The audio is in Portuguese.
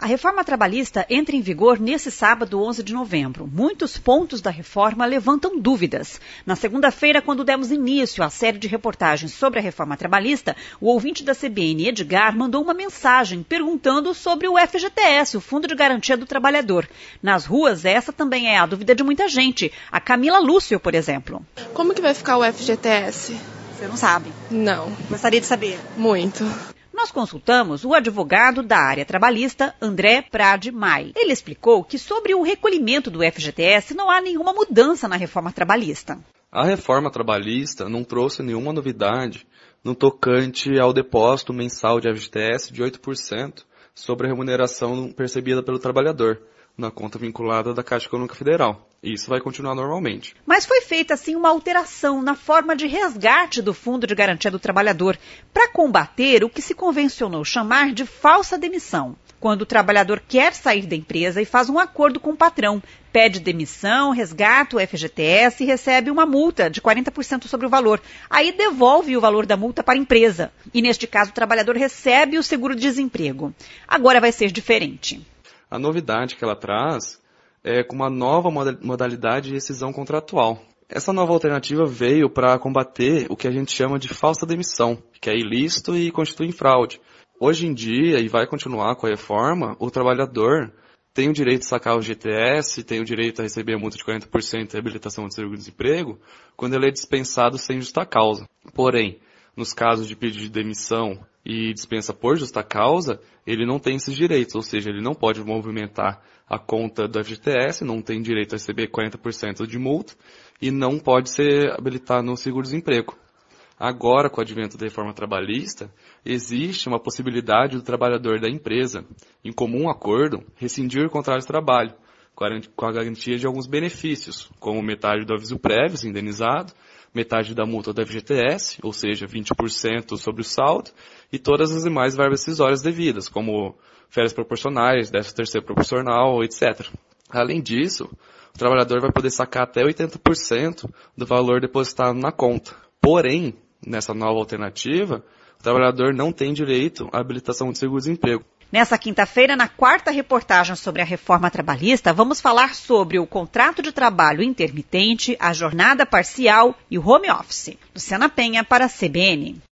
A reforma trabalhista entra em vigor nesse sábado, 11 de novembro. Muitos pontos da reforma levantam dúvidas. Na segunda-feira, quando demos início à série de reportagens sobre a reforma trabalhista, o ouvinte da CBN, Edgar, mandou uma mensagem perguntando sobre o FGTS, o Fundo de Garantia do Trabalhador. Nas ruas, essa também é a dúvida de muita gente. A Camila Lúcio, por exemplo. Como que vai ficar o FGTS? Você não sabe? Não. Gostaria de saber? Muito. Nós consultamos o advogado da área trabalhista, André Prade Mai. Ele explicou que sobre o recolhimento do FGTS não há nenhuma mudança na reforma trabalhista. A reforma trabalhista não trouxe nenhuma novidade no tocante ao depósito mensal de FGTS de 8% sobre a remuneração percebida pelo trabalhador na conta vinculada da Caixa Econômica Federal. Isso vai continuar normalmente. Mas foi feita, assim, uma alteração na forma de resgate do Fundo de Garantia do Trabalhador para combater o que se convencionou chamar de falsa demissão. Quando o trabalhador quer sair da empresa e faz um acordo com o patrão, pede demissão, resgata o FGTS e recebe uma multa de 40% sobre o valor. Aí devolve o valor da multa para a empresa. E neste caso o trabalhador recebe o seguro-desemprego. Agora vai ser diferente. A novidade que ela traz é com uma nova modalidade de rescisão contratual. Essa nova alternativa veio para combater o que a gente chama de falsa demissão, que é ilícito e constitui fraude. Hoje em dia, e vai continuar com a reforma, o trabalhador tem o direito de sacar o FGTS, tem o direito a receber a multa de 40% de reabilitação de seguro-desemprego, quando ele é dispensado sem justa causa. Porém, nos casos de pedido de demissão e dispensa por justa causa, ele não tem esses direitos, ou seja, ele não pode movimentar a conta do FGTS, não tem direito a receber 40% de multa e não pode ser habilitado no seguro-desemprego. Agora, com o advento da reforma trabalhista, existe uma possibilidade do trabalhador da empresa, em comum acordo, rescindir o contrato de trabalho, com a garantia de alguns benefícios, como metade do aviso prévio indenizado, metade da multa do FGTS, ou seja, 20% sobre o saldo, e todas as demais verbas decisórias devidas, como férias proporcionais, 13º proporcional, etc. Além disso, o trabalhador vai poder sacar até 80% do valor depositado na conta. Porém, nessa nova alternativa, o trabalhador não tem direito à habilitação de seguro-desemprego. Nessa quinta-feira, na quarta reportagem sobre a reforma trabalhista, vamos falar sobre o contrato de trabalho intermitente, a jornada parcial e o home office. Luciana Penha para a CBN.